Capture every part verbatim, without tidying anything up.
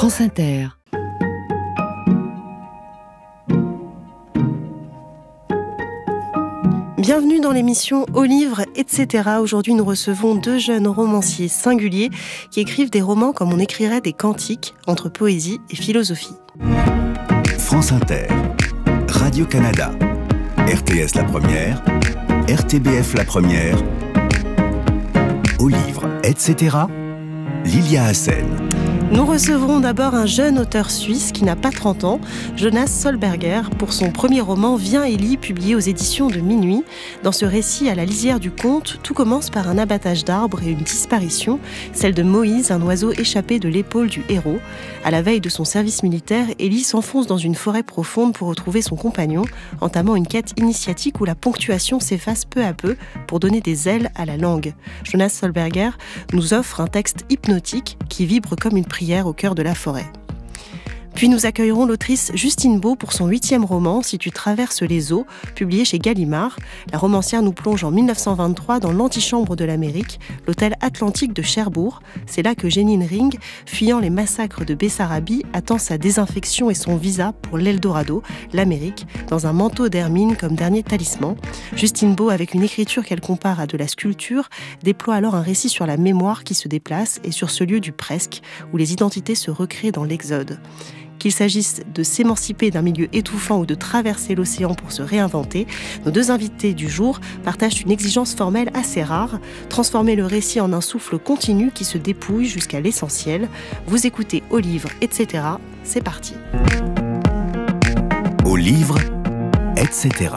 France Inter. Bienvenue dans l'émission Au livre, et cetera. Aujourd'hui, nous recevons deux jeunes romanciers singuliers qui écrivent des romans comme on écrirait des cantiques, entre poésie et philosophie. France Inter, Radio-Canada, R T S La Première, R T B F La Première, Au livre, et cetera. Lilia Hassen. Nous recevrons d'abord un jeune auteur suisse qui n'a pas trente ans, Jonas Solberger, pour son premier roman Viens et lis, publié aux éditions de Minuit. Dans ce récit à la lisière du conte, tout commence par un abattage d'arbres et une disparition, celle de Moïse, un oiseau échappé de l'épaule du héros. À la veille de son service militaire, Élie s'enfonce dans une forêt profonde pour retrouver son compagnon, entamant une quête initiatique où la ponctuation s'efface peu à peu pour donner des ailes à la langue. Jonas Solberger nous offre un texte hypnotique qui vibre comme une prière au cœur de la forêt. Puis nous accueillerons l'autrice Justine Beau pour son huitième roman « Si tu traverses les eaux », publié chez Gallimard. La romancière nous plonge en dix-neuf cent vingt-trois dans l'antichambre de l'Amérique, l'hôtel Atlantique de Cherbourg. C'est là que Jeanine Ring, fuyant les massacres de Bessarabie, attend sa désinfection et son visa pour l'Eldorado, l'Amérique, dans un manteau d'hermine comme dernier talisman. Justine Beau, avec une écriture qu'elle compare à de la sculpture, déploie alors un récit sur la mémoire qui se déplace et sur ce lieu du presque, où les identités se recréent dans l'exode. Qu'il s'agisse de s'émanciper d'un milieu étouffant ou de traverser l'océan pour se réinventer, nos deux invités du jour partagent une exigence formelle assez rare, transformer le récit en un souffle continu qui se dépouille jusqu'à l'essentiel. Vous écoutez Au livre, et cetera. C'est parti. Au livre, et cetera.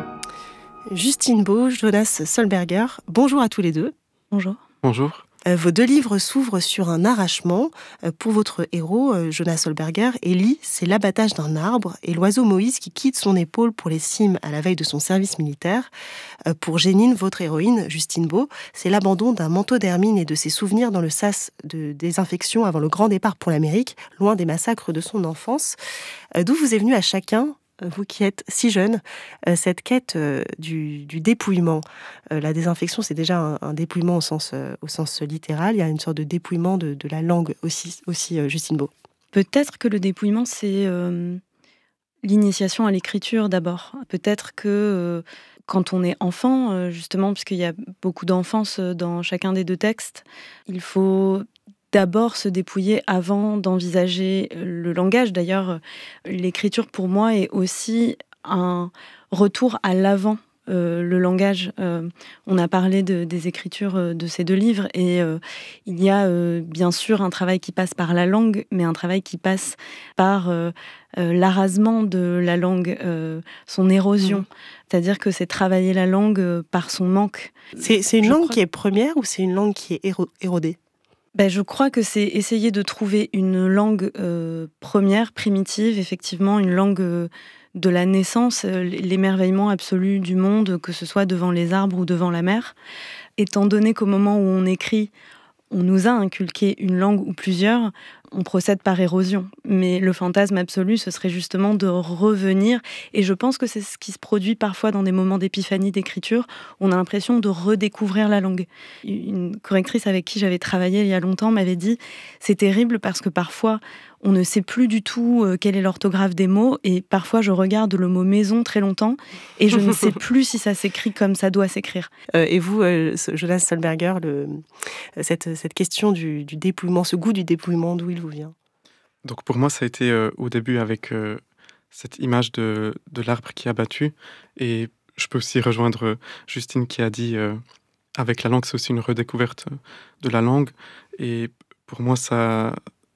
Justine Beau, Jonas Solberger, bonjour à tous les deux. Bonjour. Bonjour. Euh, vos deux livres s'ouvrent sur un arrachement. Euh, pour votre héros, euh, Jonas Solberger, Élie, c'est l'abattage d'un arbre et l'oiseau Moïse qui quitte son épaule pour les cimes à la veille de son service militaire. Euh, pour Jeanine, votre héroïne, Justine Beau, c'est l'abandon d'un manteau d'hermine et de ses souvenirs dans le sas de désinfection avant le grand départ pour l'Amérique, loin des massacres de son enfance. Euh, d'où vous est venu à chacun, vous qui êtes si jeune, euh, cette quête euh, du, du dépouillement. Euh, la désinfection, c'est déjà un, un dépouillement au sens, euh, au sens littéral. Il y a une sorte de dépouillement de, de la langue aussi, aussi euh, Justine Beau. Peut-être que le dépouillement, c'est euh, l'initiation à l'écriture d'abord. Peut-être que euh, quand on est enfant, euh, justement, puisqu'il y a beaucoup d'enfance dans chacun des deux textes, il faut d'abord se dépouiller avant d'envisager le langage. D'ailleurs, l'écriture pour moi est aussi un retour à l'avant. Euh, le langage, euh, on a parlé de, des écritures euh, de ces deux livres et euh, il y a euh, bien sûr un travail qui passe par la langue, mais un travail qui passe par euh, euh, l'arasement de la langue, euh, son érosion. Mmh. C'est-à-dire que c'est travailler la langue euh, par son manque. C'est, c'est une Je langue crois... qui est première ou c'est une langue qui est éro- érodée ? Ben, je crois que c'est essayer de trouver une langue euh, première, primitive, effectivement, une langue euh, de la naissance, euh, l'émerveillement absolu du monde, que ce soit devant les arbres ou devant la mer. Étant donné qu'au moment où on écrit, on nous a inculqué une langue ou plusieurs, on procède par érosion. Mais le fantasme absolu, ce serait justement de revenir. Et je pense que c'est ce qui se produit parfois dans des moments d'épiphanie d'écriture. On a l'impression de redécouvrir la langue. Une correctrice avec qui j'avais travaillé il y a longtemps m'avait dit « C'est terrible parce que parfois, on ne sait plus du tout quelle est l'orthographe des mots. Et parfois, je regarde le mot maison très longtemps et je ne sais plus si ça s'écrit comme ça doit s'écrire. Euh, » Et vous, euh, Jonas Solberger, le, cette, cette question du, du dépouillement, ce goût du dépouillement, d'où il vous vient ? Donc pour moi, ça a été euh, au début avec euh, cette image de, de l'arbre qui est abattu. Et je peux aussi rejoindre Justine qui a dit euh, avec la langue, c'est aussi une redécouverte de la langue. Et pour moi, ça,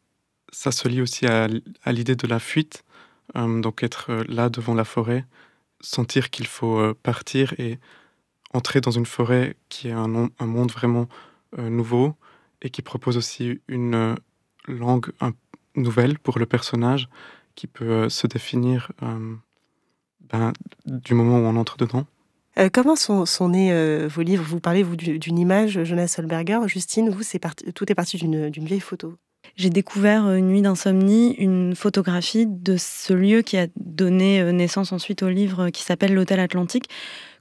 ça se lie aussi à, à l'idée de la fuite. Euh, donc être là devant la forêt, sentir qu'il faut euh, partir et entrer dans une forêt qui est un, un monde vraiment euh, nouveau et qui propose aussi une euh, langue un peu nouvelle pour le personnage qui peut euh, se définir euh, ben, du moment où on entre dedans. Euh, comment sont, sont nés euh, vos livres ? Vous parlez vous, d'une image, Jonas Solberger. Justine, vous, c'est parti, tout est parti d'une, d'une vieille photo. J'ai découvert euh, Nuit d'insomnie, une photographie de ce lieu qui a donné euh, naissance ensuite au livre qui s'appelle l'Hôtel Atlantique,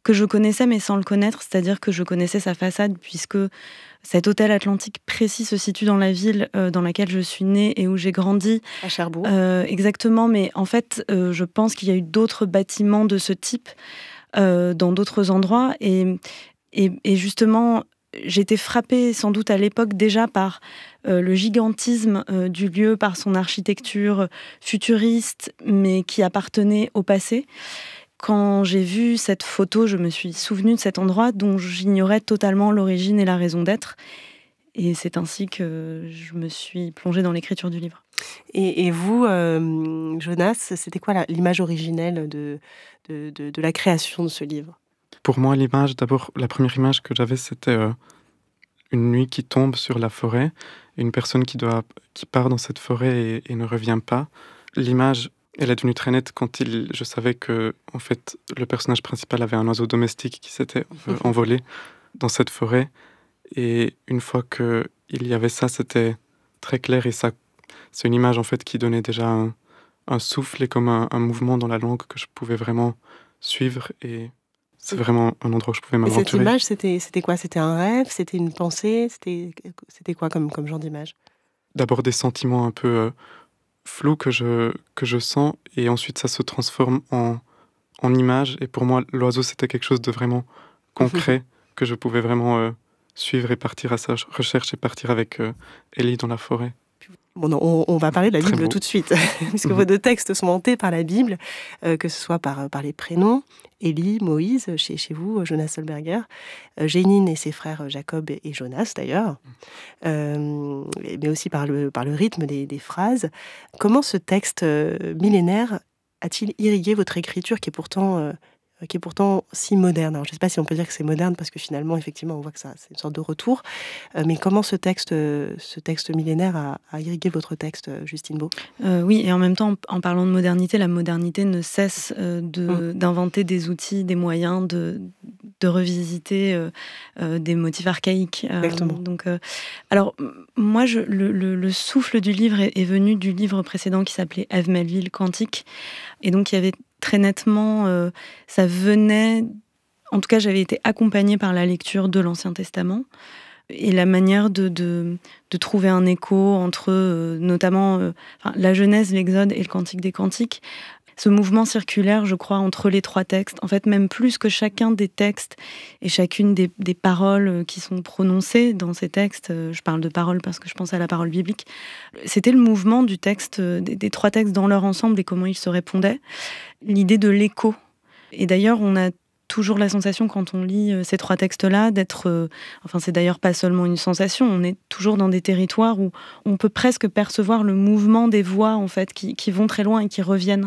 que je connaissais mais sans le connaître, c'est-à-dire que je connaissais sa façade puisque cet hôtel Atlantique précis se situe dans la ville euh, dans laquelle je suis née et où j'ai grandi. À Cherbourg. Euh, exactement, mais en fait, euh, je pense qu'il y a eu d'autres bâtiments de ce type euh, dans d'autres endroits. Et, et, et justement, j'étais frappée sans doute à l'époque déjà par euh, le gigantisme euh, du lieu, par son architecture futuriste, mais qui appartenait au passé. Quand j'ai vu cette photo, je me suis souvenue de cet endroit dont j'ignorais totalement l'origine et la raison d'être. Et c'est ainsi que je me suis plongée dans l'écriture du livre. Et, et vous, euh, Jonas, c'était quoi la, l'image originelle de, de, de, de la création de ce livre ? Pour moi, l'image, d'abord, la première image que j'avais, c'était euh, une nuit qui tombe sur la forêt, et une personne qui, doit, qui part dans cette forêt et, et ne revient pas. L'image... Elle est devenue très nette quand il, je savais que en fait, le personnage principal avait un oiseau domestique qui s'était euh, envolé dans cette forêt. Et une fois qu'il y avait ça, c'était très clair. Et ça, c'est une image en fait, qui donnait déjà un, un souffle et comme un, un mouvement dans la langue que je pouvais vraiment suivre. Et c'est vraiment un endroit où je pouvais m'aventurer. Et cette image, c'était, c'était quoi ? C'était un rêve ? C'était une pensée ? C'était, c'était quoi comme, comme genre d'image ? D'abord des sentiments un peu... Euh, flou que je, que je sens, et ensuite ça se transforme en, en image. Et pour moi, l'oiseau, c'était quelque chose de vraiment concret, que je pouvais vraiment euh, suivre et partir à sa recherche et partir avec euh, Ellie dans la forêt. Bon, non, on, on va parler de la Très Bible beau. tout de suite, puisque vos deux textes sont hantés par la Bible, euh, que ce soit par, par les prénoms, Élie, Moïse, chez, chez vous, Jonas Solberger, euh, Jénine et ses frères Jacob et, et Jonas d'ailleurs, euh, mais aussi par le, par le rythme des, des phrases. Comment ce texte euh, millénaire a-t-il irrigué votre écriture qui est pourtant... Euh, qui est pourtant si moderne. Alors, je ne sais pas si on peut dire que c'est moderne, parce que finalement, effectivement, on voit que ça, c'est une sorte de retour. Euh, mais comment ce texte, euh, ce texte millénaire a, a irrigué votre texte, Justine Beau ? euh, Oui, et en même temps, en parlant de modernité, la modernité ne cesse euh, de, mmh. d'inventer des outils, des moyens, de, de revisiter euh, euh, des motifs archaïques. Euh, Exactement. Donc, euh, alors, moi, je, le, le, le souffle du livre est, est venu du livre précédent qui s'appelait Ève Melville, Cantique. Et donc, il y avait très nettement, euh, ça venait... En tout cas, j'avais été accompagnée par la lecture de l'Ancien Testament et la manière de, de, de trouver un écho entre, euh, notamment, euh, enfin, la Genèse, l'Exode et le Cantique des Cantiques. Ce mouvement circulaire, je crois, entre les trois textes, en fait, même plus que chacun des textes et chacune des, des paroles qui sont prononcées dans ces textes, je parle de paroles parce que je pense à la parole biblique, c'était le mouvement du texte, des, des trois textes dans leur ensemble et comment ils se répondaient, l'idée de l'écho. Et d'ailleurs, on a toujours la sensation, quand on lit ces trois textes-là, d'être... Euh, enfin, c'est d'ailleurs pas seulement une sensation, on est toujours dans des territoires où on peut presque percevoir le mouvement des voix, en fait, qui, qui vont très loin et qui reviennent.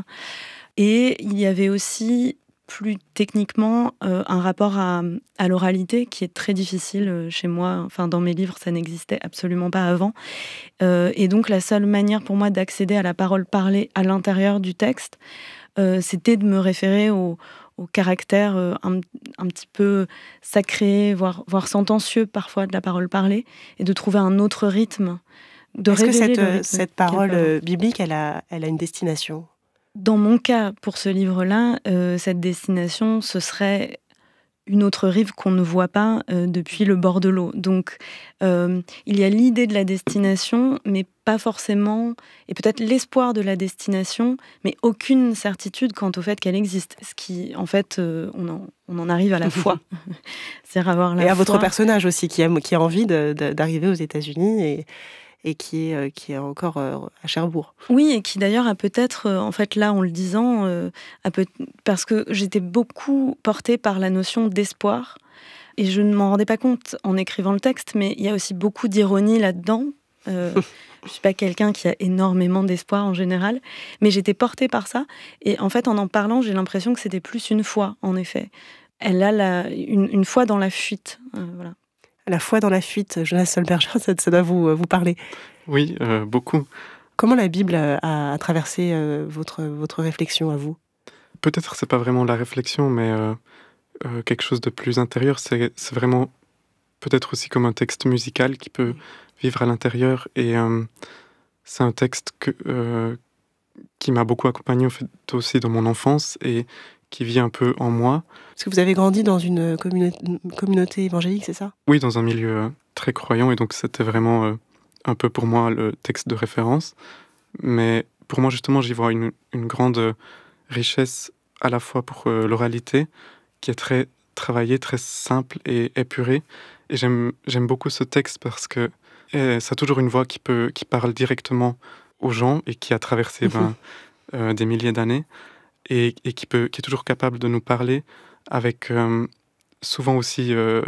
Et il y avait aussi, plus techniquement, euh, un rapport à, à l'oralité qui est très difficile chez moi. Enfin, dans mes livres, ça n'existait absolument pas avant. Euh, et donc, la seule manière pour moi d'accéder à la parole parlée à l'intérieur du texte, euh, c'était de me référer au au caractère euh, un, un petit peu sacré, voire, voire sentencieux parfois de la parole parlée, et de trouver un autre rythme, de Est-ce révéler que cette, le rythme cette parole biblique, elle a, elle a une destination ? Dans mon cas, pour ce livre-là, euh, cette destination, ce serait une autre rive qu'on ne voit pas euh, depuis le bord de l'eau. Donc, euh, il y a l'idée de la destination, mais pas forcément, et peut-être l'espoir de la destination, mais aucune certitude quant au fait qu'elle existe. Ce qui, en fait, euh, on, en, on en arrive à la foi. C'est-à-dire avoir la et à foi. votre personnage aussi, qui a, qui a envie de, de, d'arriver aux États-Unis et... et qui est, qui est encore à Cherbourg. Oui, et qui d'ailleurs a peut-être, en fait là en le disant, euh, a peut- parce que j'étais beaucoup portée par la notion d'espoir, et je ne m'en rendais pas compte en écrivant le texte, mais il y a aussi beaucoup d'ironie là-dedans. Euh, je ne suis pas quelqu'un qui a énormément d'espoir en général, mais j'étais portée par ça, et en fait en en parlant, j'ai l'impression que c'était plus une foi, en effet. Elle a la, une, une foi dans la fuite, euh, voilà. La foi dans la fuite, Jonas Solberger, ça, ça doit vous, vous parler. Oui, euh, beaucoup. Comment la Bible a, a traversé euh, votre, votre réflexion à vous ? Peut-être que ce n'est pas vraiment la réflexion, mais euh, euh, quelque chose de plus intérieur. C'est, c'est vraiment peut-être aussi comme un texte musical qui peut vivre à l'intérieur. Et euh, c'est un texte que, euh, qui m'a beaucoup accompagné en fait, aussi dans mon enfance et qui vit un peu en moi. Parce que vous avez grandi dans une communauté, communauté évangélique, c'est ça ? Oui, dans un milieu euh, très croyant, et donc c'était vraiment euh, un peu pour moi le texte de référence. Mais pour moi, justement, j'y vois une, une grande euh, richesse à la fois pour euh, l'oralité, qui est très travaillée, très simple et épurée. Et j'aime, j'aime beaucoup ce texte parce que euh, ça a toujours une voix qui, peut, qui parle directement aux gens et qui a traversé ben, euh, des milliers d'années et, et qui, peut, qui est toujours capable de nous parler avec euh, souvent aussi euh,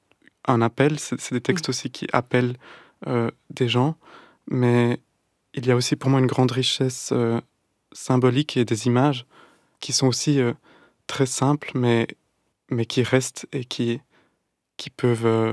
un appel. C'est, c'est des textes aussi qui appellent euh, des gens, mais il y a aussi pour moi une grande richesse euh, symbolique et des images qui sont aussi euh, très simples, mais, mais qui restent et qui, qui peuvent euh,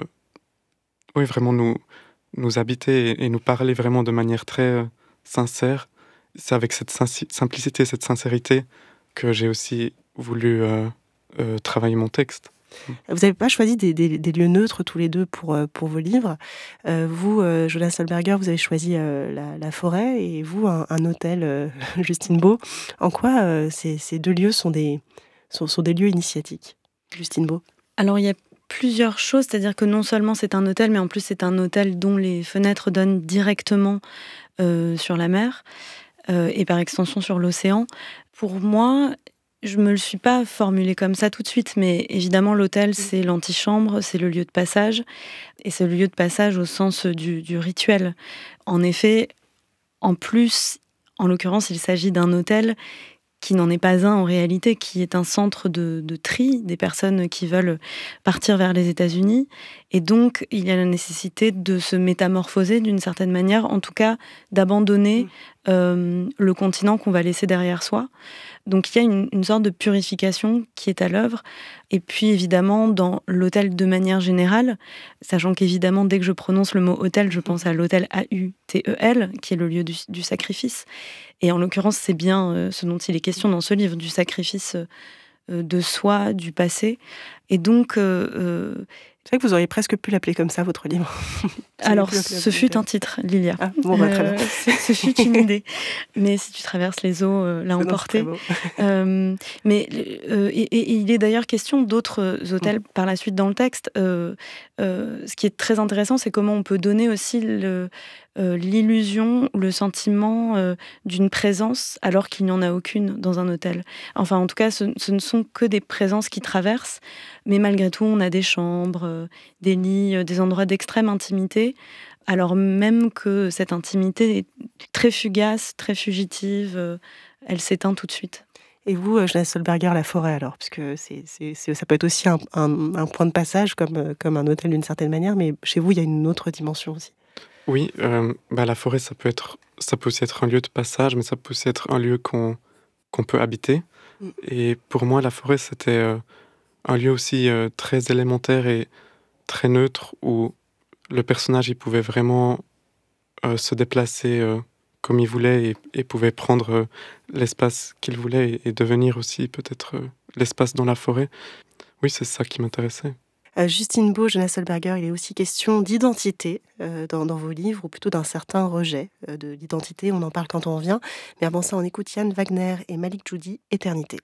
oui, vraiment nous, nous habiter et, et nous parler vraiment de manière très euh, sincère. C'est avec cette sin- simplicité, cette sincérité que j'ai aussi voulu euh, euh, travailler mon texte. Vous n'avez pas choisi des, des, des lieux neutres tous les deux pour, pour vos livres. Euh, vous, euh, Jonas Solberger, vous avez choisi euh, la, la forêt et vous, un, un hôtel, euh, Justine Beau. En quoi euh, ces, ces deux lieux sont des, sont, sont des lieux initiatiques, Justine Beau ? Alors, il y a plusieurs choses, c'est-à-dire que non seulement c'est un hôtel, mais en plus c'est un hôtel dont les fenêtres donnent directement euh, sur la mer euh, et par extension sur l'océan. Pour moi, je me le suis pas formulé comme ça tout de suite, mais évidemment l'hôtel c'est l'antichambre, c'est le lieu de passage, et c'est le lieu de passage au sens du, du rituel. En effet, en plus, en l'occurrence, il s'agit d'un hôtel qui n'en est pas un en réalité, qui est un centre de, de tri des personnes qui veulent partir vers les États-Unis. Et donc, il y a la nécessité de se métamorphoser d'une certaine manière, en tout cas d'abandonner euh, le continent qu'on va laisser derrière soi. Donc il y a une, une sorte de purification qui est à l'œuvre. Et puis évidemment, dans l'hôtel de manière générale, sachant qu'évidemment, dès que je prononce le mot hôtel, je pense à l'hôtel A U T E L, qui est le lieu du, du sacrifice. Et en l'occurrence, c'est bien euh, ce dont il est question dans ce livre, du sacrifice euh, de soi, du passé. Et donc... Euh, euh, c'est vrai que vous auriez presque pu l'appeler comme ça, votre livre. Alors, ce fut un titre, Lilia. Ah, bon, bah, très bien. Euh, ce fut une idée. Mais si tu traverses les eaux, euh, l'a emporté. Euh, mais euh, et, et il est d'ailleurs question d'autres hôtels mmh. par la suite dans le texte. Euh, euh, ce qui est très intéressant, c'est comment on peut donner aussi le, euh, l'illusion, le sentiment euh, d'une présence alors qu'il n'y en a aucune dans un hôtel. Enfin, en tout cas, ce, ce ne sont que des présences qui traversent. Mais malgré tout, on a des chambres, euh, des lits, euh, des endroits d'extrême intimité, alors même que cette intimité est très fugace, très fugitive, euh, elle s'éteint tout de suite. Et vous, Jonas Solberger, la forêt alors, parce que c'est, c'est, c'est, ça peut être aussi un, un, un point de passage comme, comme un hôtel d'une certaine manière, mais chez vous, il y a une autre dimension aussi. Oui, euh, bah, la forêt, ça peut, être, ça peut aussi être un lieu de passage, mais ça peut aussi être un lieu qu'on, qu'on peut habiter. Mm. Et pour moi, la forêt, c'était... Euh, un lieu aussi euh, très élémentaire et très neutre où le personnage il pouvait vraiment euh, se déplacer euh, comme il voulait et, et pouvait prendre euh, l'espace qu'il voulait et, et devenir aussi peut-être euh, l'espace dans la forêt. Oui, c'est ça qui m'intéressait. Euh, Justine Beau, Jonas Solberger, il est aussi question d'identité euh, dans, dans vos livres, ou plutôt d'un certain rejet euh, de l'identité. On en parle quand on revient. Mais avant ça, on écoute Yann Wagner et Malik Djoudi, Éternité.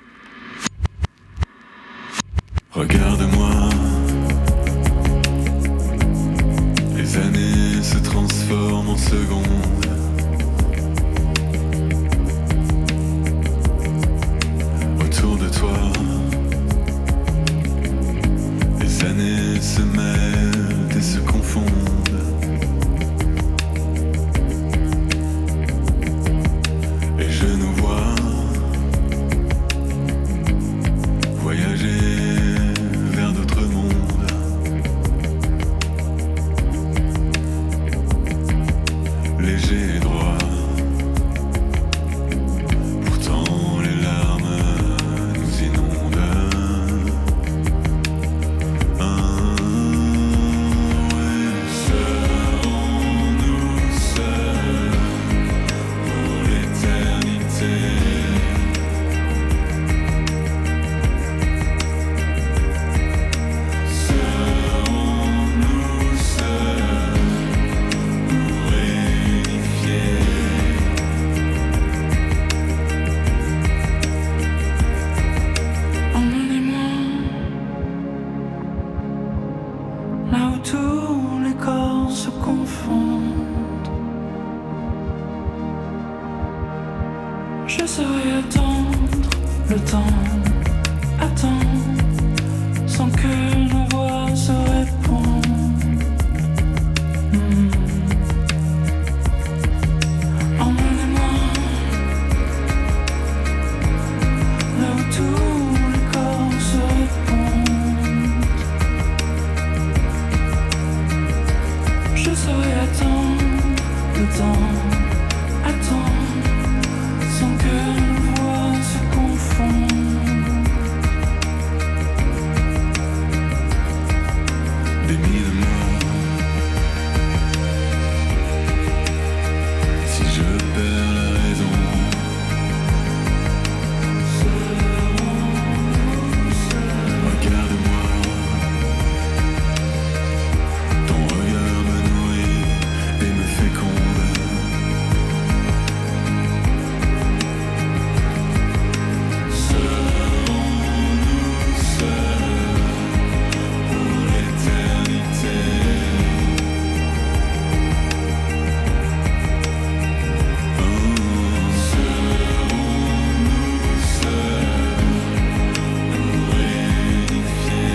Regarde-moi, les années se transforment en secondes. Autour de toi, les années se mêlent et se confondent. Et je nous vois voyager vers d'autres mondes. Léger Je saurais attendre le temps, attendre sans que nos voix se répondent. Hmm. Emmenez-moi là où tous les corps se répondent. Je saurais attendre le temps, attendre sans que nos voix se confondent. Des mille mots, si je perds la raison, regarde-moi, ton regard me nourrit et me féconde. Serons-nous seuls pour l'éternité? Oh, serons-nous seuls pour réunifier?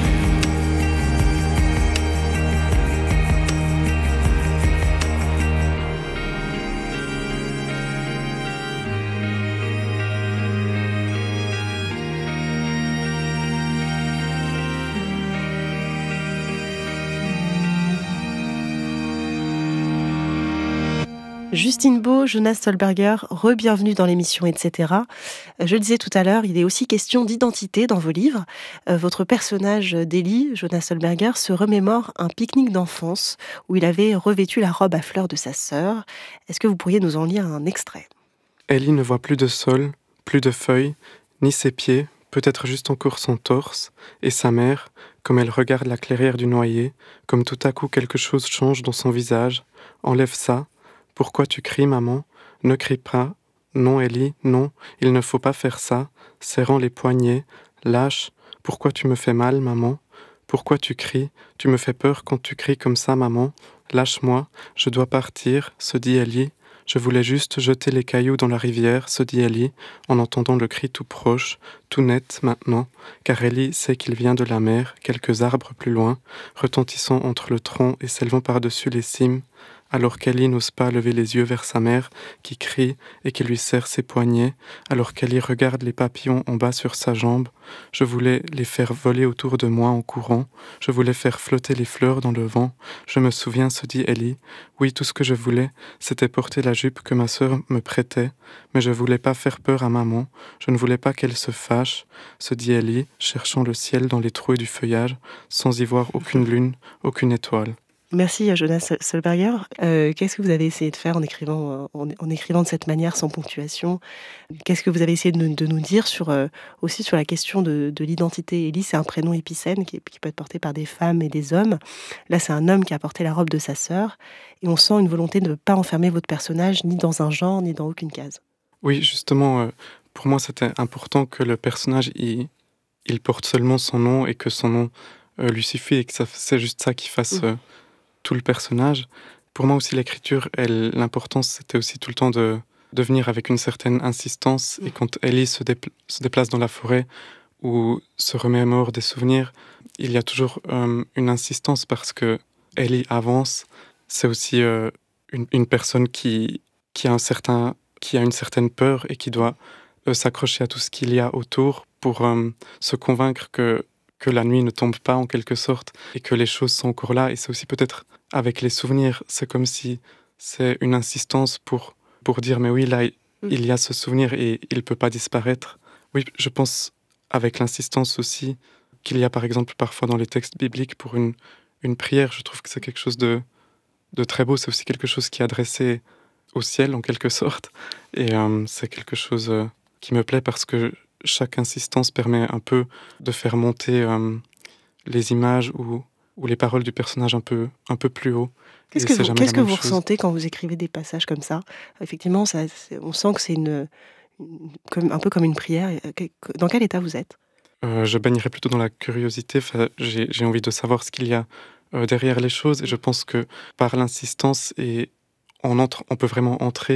Justine Beau, Jonas Stolberger, re-bienvenue dans l'émission, et cetera. Je le disais tout à l'heure, il est aussi question d'identité dans vos livres. Euh, votre personnage d'Ellie, Jonas Stolberger, se remémore un pique-nique d'enfance où il avait revêtu la robe à fleurs de sa sœur. Est-ce que vous pourriez nous en lire un extrait ? Ellie ne voit plus de sol, plus de feuilles, ni ses pieds, peut-être juste encore son torse, et sa mère, comme elle regarde la clairière du noyer, comme tout à coup quelque chose change dans son visage, enlève ça. Pourquoi tu cries, maman? Ne crie pas. Non, Ellie, non, il ne faut pas faire ça. Serrant les poignets, lâche. Pourquoi tu me fais mal, maman? Pourquoi tu cries? Tu me fais peur quand tu cries comme ça, maman. Lâche-moi, je dois partir, se dit Ellie. Je voulais juste jeter les cailloux dans la rivière, se dit Ellie, en entendant le cri tout proche, tout net maintenant, car Ellie sait qu'il vient de la mer, quelques arbres plus loin, retentissant entre le tronc et s'élevant par-dessus les cimes, alors qu'Ellie n'ose pas lever les yeux vers sa mère, qui crie et qui lui serre ses poignets, alors qu'Ellie regarde les papillons en bas sur sa jambe. Je voulais les faire voler autour de moi en courant, je voulais faire flotter les fleurs dans le vent. Je me souviens, se dit Ellie, oui, tout ce que je voulais, c'était porter la jupe que ma sœur me prêtait, mais je voulais pas faire peur à maman, je ne voulais pas qu'elle se fâche, se dit Ellie, cherchant le ciel dans les trouées du feuillage, sans y voir aucune lune, aucune étoile. Merci Jonas Stolberger. Euh, qu'est-ce que vous avez essayé de faire en écrivant, en, en écrivant de cette manière, sans ponctuation? Qu'est-ce que vous avez essayé de nous, de nous dire sur, euh, aussi sur la question de, de l'identité? Ellie, c'est un prénom épicène qui, qui peut être porté par des femmes et des hommes. Là, c'est un homme qui a porté la robe de sa sœur. Et on sent une volonté de ne pas enfermer votre personnage ni dans un genre, ni dans aucune case. Oui, justement, euh, pour moi, c'était important que le personnage, il, il porte seulement son nom et que son nom euh, lui suffit et que ça, c'est juste ça qui fasse... Euh, tout le personnage. Pour moi aussi, l'écriture, elle, l'importance, c'était aussi tout le temps de, de venir avec une certaine insistance. Et quand Ellie se, dépl- se déplace dans la forêt ou se remémore des souvenirs, il y a toujours euh, une insistance parce que Ellie avance. C'est aussi euh, une, une personne qui, qui, a un certain, qui a une certaine peur et qui doit euh, s'accrocher à tout ce qu'il y a autour pour euh, se convaincre que que la nuit ne tombe pas en quelque sorte et que les choses sont encore là. Et c'est aussi peut-être avec les souvenirs, c'est comme si c'est une insistance pour, pour dire mais oui, là, il y a ce souvenir et il ne peut pas disparaître. Oui, je pense avec l'insistance aussi qu'il y a par exemple parfois dans les textes bibliques pour une, une prière, je trouve que c'est quelque chose de, de très beau. C'est aussi quelque chose qui est adressé au ciel en quelque sorte. Et euh, c'est quelque chose euh, qui me plaît parce que chaque insistance permet un peu de faire monter euh, les images ou, ou les paroles du personnage un peu, un peu plus haut. Qu'est-ce que vous, qu'est-ce que vous ressentez quand vous écrivez des passages comme ça? Effectivement, ça, on sent que c'est une, une, comme, un peu comme une prière. Dans quel état vous êtes? euh, Je baignerais plutôt dans la curiosité. Enfin, j'ai, j'ai envie de savoir ce qu'il y a euh, derrière les choses. Et je pense que par l'insistance, et on, entre, on peut vraiment entrer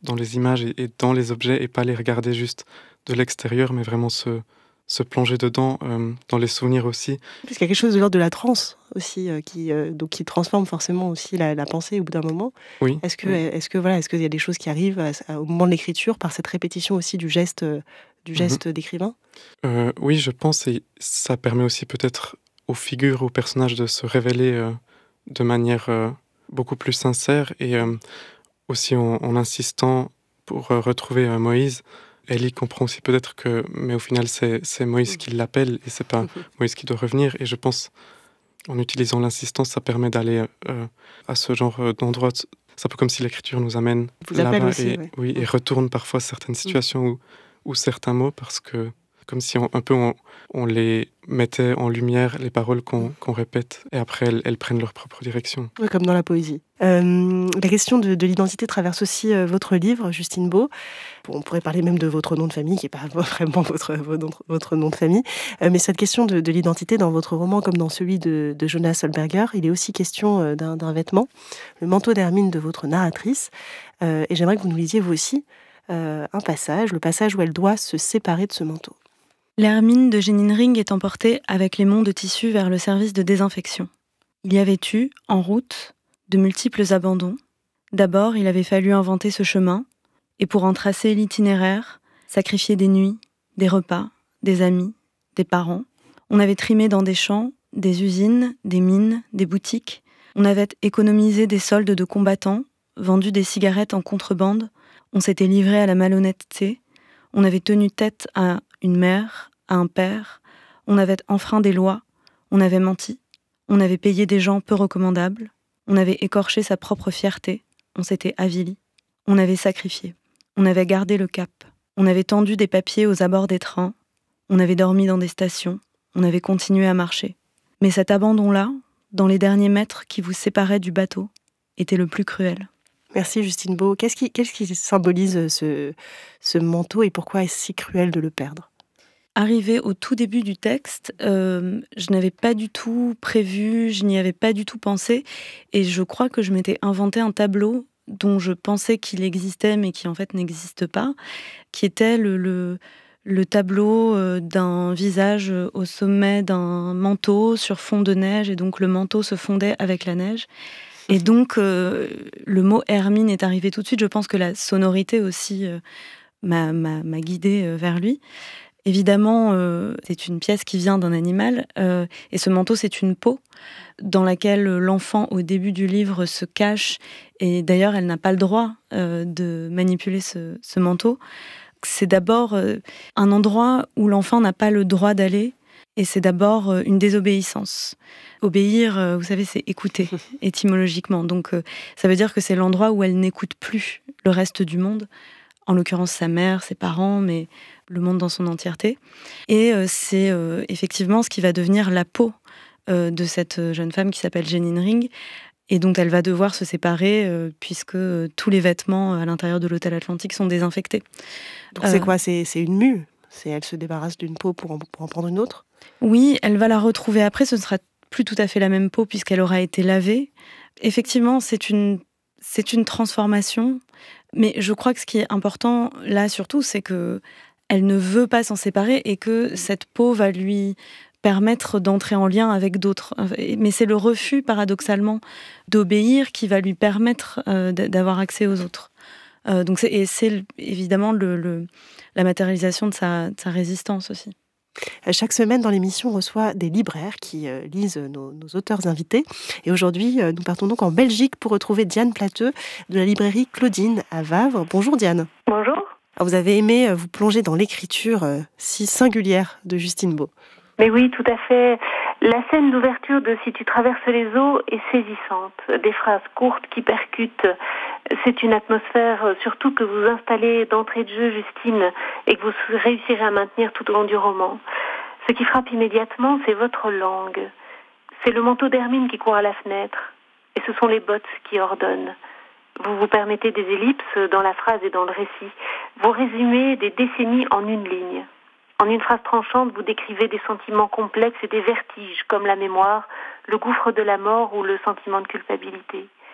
dans les images et, et dans les objets et pas les regarder juste de l'extérieur, mais vraiment se, se plonger dedans, euh, dans les souvenirs aussi. Parce qu'il y a quelque chose de l'ordre de la transe aussi, euh, qui, euh, donc qui transforme forcément aussi la, la pensée au bout d'un moment. Oui. Est-ce que, oui. est-ce que voilà, est-ce qu'il y a des choses qui arrivent à, à, au moment de l'écriture par cette répétition aussi du geste, euh, du geste mm-hmm. d'écrivain? euh, Oui, je pense, et ça permet aussi peut-être aux figures, aux personnages de se révéler euh, de manière euh, beaucoup plus sincère et euh, aussi en, en insistant pour euh, retrouver euh, Moïse. Ellie comprend aussi peut-être que, mais au final, c'est, c'est Moïse qui l'appelle et c'est pas Moïse qui doit revenir. Et je pense, en utilisant l'insistance, ça permet d'aller euh, à ce genre d'endroit. C'est un peu comme si l'écriture nous amène Vous là-bas aussi, et, ouais. oui, et retourne parfois certaines situations ou, ou certains mots parce que, comme si on, un peu on, on les mettait en lumière, les paroles qu'on, qu'on répète, et après elles, elles prennent leur propre direction. Oui, comme dans la poésie. Euh, la question de, de l'identité traverse aussi euh, votre livre, Justine Beau. Bon, on pourrait parler même de votre nom de famille, qui n'est pas vraiment votre, votre, votre nom de famille. Euh, mais cette question de, de l'identité dans votre roman, comme dans celui de, de Jonas Solberger, il est aussi question euh, d'un, d'un vêtement, le manteau d'hermine de votre narratrice. Euh, et j'aimerais que vous nous lisiez, vous aussi, euh, un passage, le passage où elle doit se séparer de ce manteau. L'hermine de Jeanine Ring est emportée avec les monts de tissu vers le service de désinfection. Il y avait eu, en route, de multiples abandons. D'abord, il avait fallu inventer ce chemin, et pour en tracer l'itinéraire, sacrifier des nuits, des repas, des amis, des parents. On avait trimé dans des champs, des usines, des mines, des boutiques. On avait économisé des soldes de combattants, vendu des cigarettes en contrebande. On s'était livré à la malhonnêteté. On avait tenu tête à une mère, à un père. On avait enfreint des lois. On avait menti. On avait payé des gens peu recommandables. On avait écorché sa propre fierté. On s'était avili. On avait sacrifié. On avait gardé le cap. On avait tendu des papiers aux abords des trains. On avait dormi dans des stations. On avait continué à marcher. Mais cet abandon-là, dans les derniers mètres qui vous séparaient du bateau, était le plus cruel. Merci Justine Beau. Qu'est-ce qui, qu'est-ce qui symbolise ce, ce manteau et pourquoi est-ce si cruel de le perdre ? Arrivé au tout début du texte, euh, je n'avais pas du tout prévu, je n'y avais pas du tout pensé, et je crois que je m'étais inventé un tableau dont je pensais qu'il existait, mais qui en fait n'existe pas, qui était le, le, le tableau d'un visage au sommet d'un manteau sur fond de neige, et donc le manteau se fondait avec la neige. Et donc, euh, le mot hermine est arrivé tout de suite. Je pense que la sonorité aussi euh, m'a, m'a, m'a guidée euh, vers lui. Évidemment, euh, c'est une pièce qui vient d'un animal, euh, et ce manteau, c'est une peau dans laquelle l'enfant, au début du livre, se cache, et d'ailleurs, elle n'a pas le droit euh, de manipuler ce, ce manteau. C'est d'abord euh, un endroit où l'enfant n'a pas le droit d'aller, et c'est d'abord euh, une désobéissance. Obéir, euh, vous savez, c'est écouter, étymologiquement. Donc, euh, ça veut dire que c'est l'endroit où elle n'écoute plus le reste du monde, en l'occurrence sa mère, ses parents, mais le monde dans son entièreté. Et euh, c'est euh, effectivement ce qui va devenir la peau euh, de cette jeune femme qui s'appelle Jeanine Ring, et dont elle va devoir se séparer euh, puisque euh, tous les vêtements à l'intérieur de l'hôtel Atlantique sont désinfectés. Donc euh, c'est quoi ? c'est, c'est une mue ? C'est, elle se débarrasse d'une peau pour en, pour en prendre une autre ? Oui, elle va la retrouver après, ce ne sera plus tout à fait la même peau puisqu'elle aura été lavée. Effectivement, c'est une, c'est une transformation, mais je crois que ce qui est important là surtout, c'est que elle ne veut pas s'en séparer et que cette peau va lui permettre d'entrer en lien avec d'autres. Mais c'est le refus, paradoxalement, d'obéir qui va lui permettre euh, d'avoir accès aux autres. Euh, donc c'est, et c'est évidemment le, le, la matérialisation de sa, de sa résistance aussi. Chaque semaine dans l'émission, on reçoit des libraires qui euh, lisent nos, nos auteurs invités. Et aujourd'hui, euh, nous partons donc en Belgique pour retrouver Diane Plateux de la librairie Claudine à Wavre. Bonjour Diane. Bonjour. Alors, vous avez aimé euh, vous plonger dans l'écriture euh, si singulière de Justine Beau. Mais oui, tout à fait. La scène d'ouverture de « Si tu traverses les eaux » est saisissante. Des phrases courtes qui percutent. C'est une atmosphère surtout que vous installez d'entrée de jeu, Justine, et que vous réussirez à maintenir tout au long du roman. Ce qui frappe immédiatement, c'est votre langue. C'est le manteau d'hermine qui court à la fenêtre, et ce sont les bottes qui ordonnent. Vous vous permettez des ellipses dans la phrase et dans le récit. Vous résumez des décennies en une ligne. En une phrase tranchante, vous décrivez des sentiments complexes et des vertiges, comme la mémoire, le gouffre de la mort ou le sentiment de culpabilité.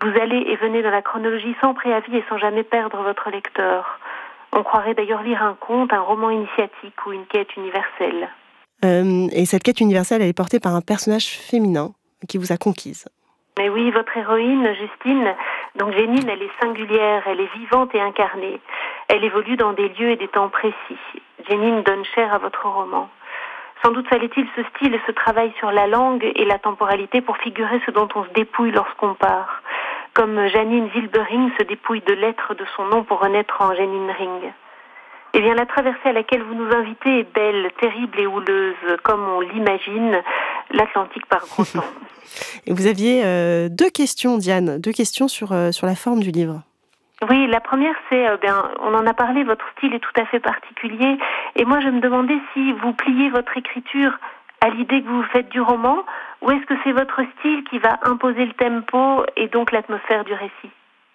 Vous allez et venez dans la chronologie sans préavis et sans jamais perdre votre lecteur. On croirait d'ailleurs lire un conte, un roman initiatique ou une quête universelle. Euh, et cette quête universelle, elle est portée par un personnage féminin qui vous a conquise. Mais oui, votre héroïne, Justine, donc Jénine, elle est singulière, elle est vivante et incarnée. Elle évolue dans des lieux et des temps précis. Jénine donne chair à votre roman. Sans doute fallait-il ce style et ce travail sur la langue et la temporalité pour figurer ce dont on se dépouille lorsqu'on part. Comme Janine Wilbering se dépouille de lettres de son nom pour renaître en Janine Ring. Eh bien, la traversée à laquelle vous nous invitez est belle, terrible et houleuse, comme on l'imagine, l'Atlantique par gros temps. Et vous aviez euh, deux questions, Diane, deux questions sur, euh, sur la forme du livre. Oui, la première, c'est, euh, bien, on en a parlé, votre style est tout à fait particulier. Et moi, je me demandais si vous pliez votre écriture à l'idée que vous faites du roman, ou est-ce que c'est votre style qui va imposer le tempo et donc l'atmosphère du récit ?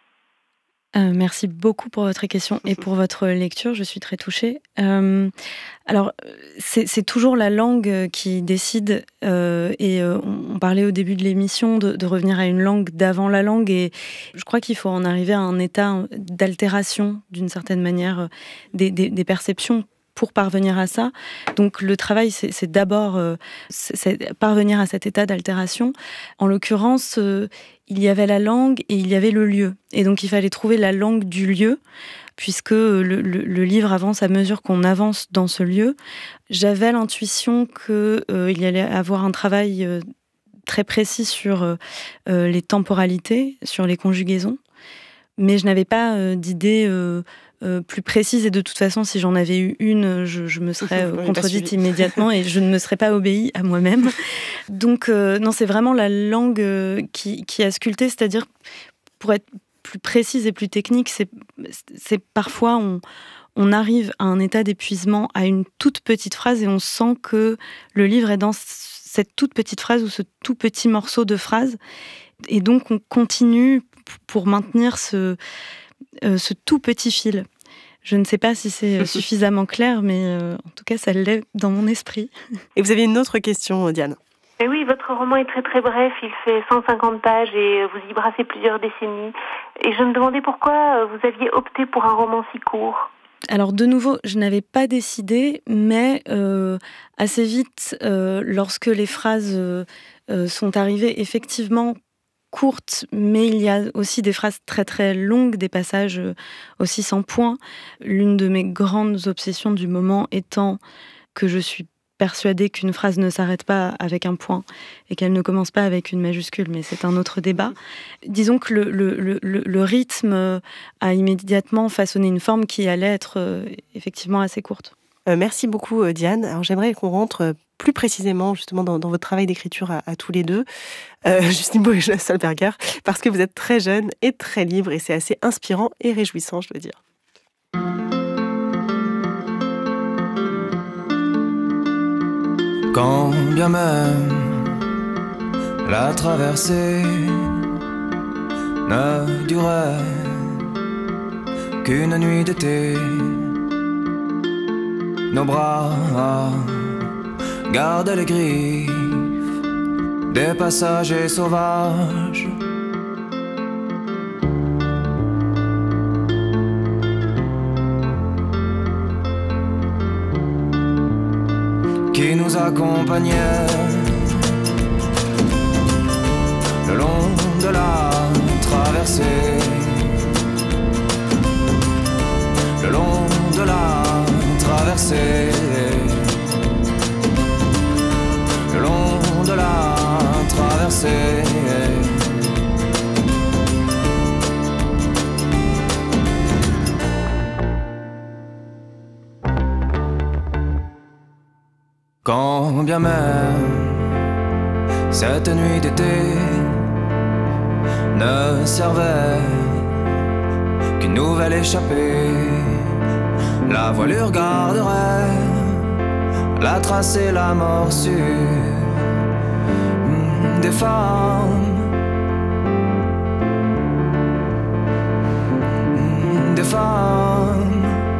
Euh, merci beaucoup pour votre question et pour votre lecture, je suis très touchée. Euh, alors, c'est, c'est toujours la langue qui décide, euh, et euh, on parlait au début de l'émission de, de revenir à une langue d'avant la langue, et je crois qu'il faut en arriver à un état d'altération, d'une certaine manière, des, des, des perceptions pour parvenir à ça. Donc le travail, c'est, c'est d'abord euh, c'est, c'est parvenir à cet état d'altération. En l'occurrence, euh, il y avait la langue et il y avait le lieu. Et donc il fallait trouver la langue du lieu, puisque le, le, le livre avance à mesure qu'on avance dans ce lieu. J'avais l'intuition qu'il euh, y allait avoir un travail euh, très précis sur euh, les temporalités, sur les conjugaisons, mais je n'avais pas euh, d'idée euh, euh, plus précise, et de toute façon, si j'en avais eu une, je, je me serais euh, contredite immédiatement et je ne me serais pas obéie à moi-même. Donc, euh, non, c'est vraiment la langue euh, qui, qui a sculpté, c'est-à-dire, pour être plus précise et plus technique, c'est, c'est parfois on, on arrive à un état d'épuisement à une toute petite phrase et on sent que le livre est dans cette toute petite phrase ou ce tout petit morceau de phrase, et donc on continue pour maintenir ce, euh, ce tout petit fil. Je ne sais pas si c'est suffisamment clair, mais euh, en tout cas, ça l'est dans mon esprit. Et vous aviez une autre question, Diane ? Et oui, votre roman est très très bref, il fait cent cinquante pages et vous y brassez plusieurs décennies. Et je me demandais pourquoi vous aviez opté pour un roman si court. Alors de nouveau, je n'avais pas décidé, mais euh, assez vite, euh, lorsque les phrases euh, sont arrivées, effectivement, courtes, mais il y a aussi des phrases très très longues, des passages aussi sans point. L'une de mes grandes obsessions du moment étant que je suis persuadée qu'une phrase ne s'arrête pas avec un point et qu'elle ne commence pas avec une majuscule, mais c'est un autre débat. Disons que le, le, le, le rythme a immédiatement façonné une forme qui allait être euh, effectivement assez courte. Euh, merci beaucoup, Diane. Alors j'aimerais qu'on rentre plus précisément justement dans, dans votre travail d'écriture à, à tous les deux, euh, Justine Beau et Jonas Solberger, parce que vous êtes très jeune et très libre, et c'est assez inspirant et réjouissant, je dois dire. Quand bien même la traversée ne durait qu'une nuit d'été, nos bras gardent les griffes des passagers sauvages. Qui nous accompagnait le long de la traversée, le long de la traversée, le long de la traversée. Quand bien même cette nuit d'été ne servait qu'une nouvelle échappée, la voilure garderait la trace et la morsure des femmes, des femmes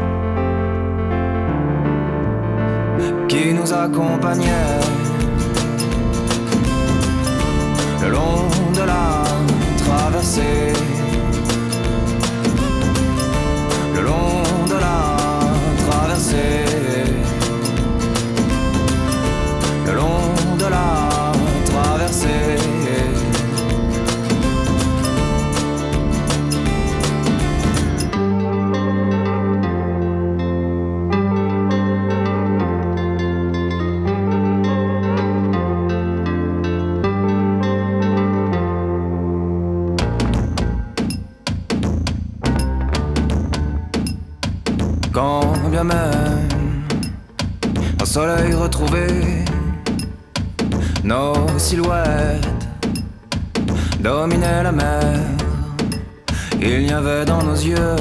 qui nous accompagnait le long de la traversée. traverser le long de la traversée, le long de la traversée. Quand bien même un soleil retrouvé, nos silhouettes dominaient la mer. Il n'y avait dans nos yeux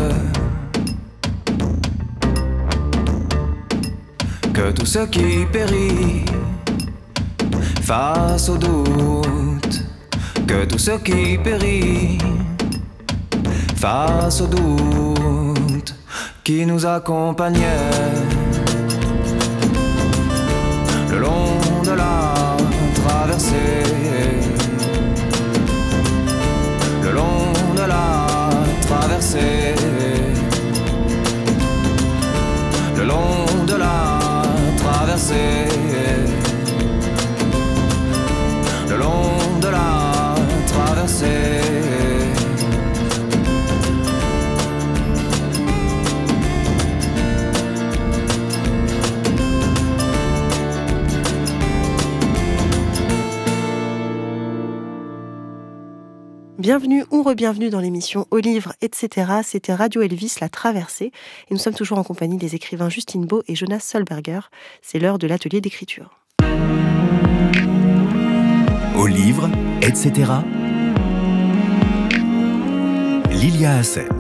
que tout ce qui périt face au doute, que tout ce qui périt face au doute qui nous accompagnait le long de la traversée, le long de la traversée, le long de la traversée, le long de la traversée. Bienvenue ou re-bienvenue dans l'émission Au livre, et cetera. C'était Radio Elvis, La Traversée. Et nous sommes toujours en compagnie des écrivains Justine Beau et Jonas Solberger. C'est l'heure de l'atelier d'écriture. Au livre, et cetera. Lilia Hassen.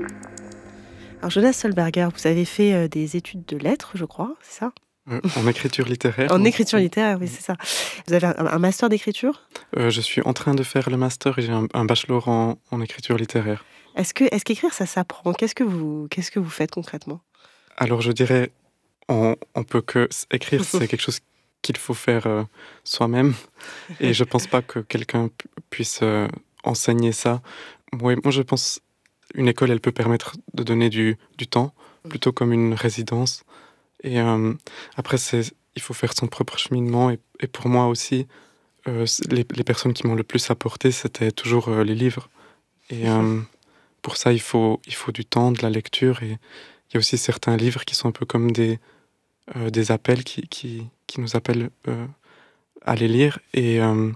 Alors Jonas Solberger, vous avez fait euh, des études de lettres, je crois, c'est ça ? Euh, en écriture littéraire. En écriture littéraire, oui, c'est ça. Vous avez un, un master d'écriture ? euh, Je suis en train de faire le master et j'ai un, un bachelor en, en écriture littéraire. Est-ce que, est-ce qu'écrire, ça s'apprend ? Qu'est-ce que vous, qu'est-ce que vous faites concrètement ? Alors je dirais, on, on peut que écrire, c'est quelque chose qu'il faut faire euh, soi-même. Et je pense pas que quelqu'un pu- puisse euh, enseigner ça. Ouais, moi je pense une école, elle peut permettre de donner du, du temps, plutôt comme une résidence. Et euh, après, c'est, il faut faire son propre cheminement. Et, et pour moi aussi, euh, les, les personnes qui m'ont le plus apporté, c'était toujours euh, les livres. Et euh, pour ça, il faut, il faut du temps, de la lecture. Et il y a aussi certains livres qui sont un peu comme des, euh, des appels qui, qui, qui nous appellent euh, à les lire. Et euh,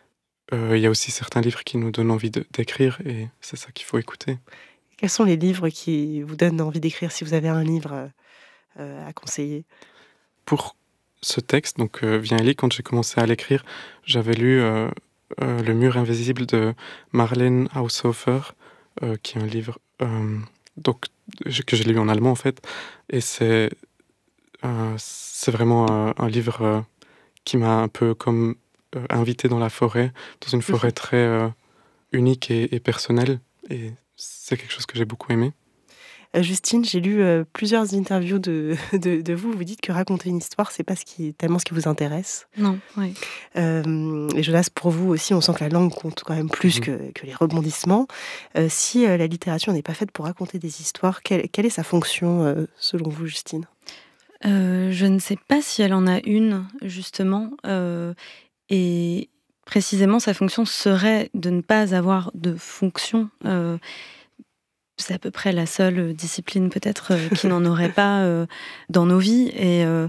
euh, il y a aussi certains livres qui nous donnent envie de, d'écrire. Et c'est ça qu'il faut écouter. Quels sont les livres qui vous donnent envie d'écrire, si vous avez un livre euh, à conseiller ? Pour ce texte, donc euh, Viens Ellie, quand j'ai commencé à l'écrire, j'avais lu euh, euh, Le mur invisible de Marlene Haushofer, euh, qui est un livre euh, donc, que j'ai lu en allemand en fait. Et c'est, euh, c'est vraiment euh, un livre euh, qui m'a un peu comme euh, invité dans la forêt, dans une forêt très euh, unique et, et personnelle. Et c'est quelque chose que j'ai beaucoup aimé. Euh, Justine, j'ai lu euh, plusieurs interviews de, de, de vous. Vous dites que raconter une histoire, c'est pas ce qui, tellement ce qui vous intéresse. Non, oui. Euh, et Jonas, pour vous aussi, on sent que la langue compte quand même plus mmh. que, que les rebondissements. Euh, si euh, la littérature n'est pas faite pour raconter des histoires, quelle, quelle est sa fonction euh, selon vous, Justine ? euh, Je ne sais pas si elle en a une, justement. Euh, et précisément, sa fonction serait de ne pas avoir de fonction. Euh, C'est à peu près la seule discipline peut-être euh, qui n'en aurait pas euh, dans nos vies. Et euh,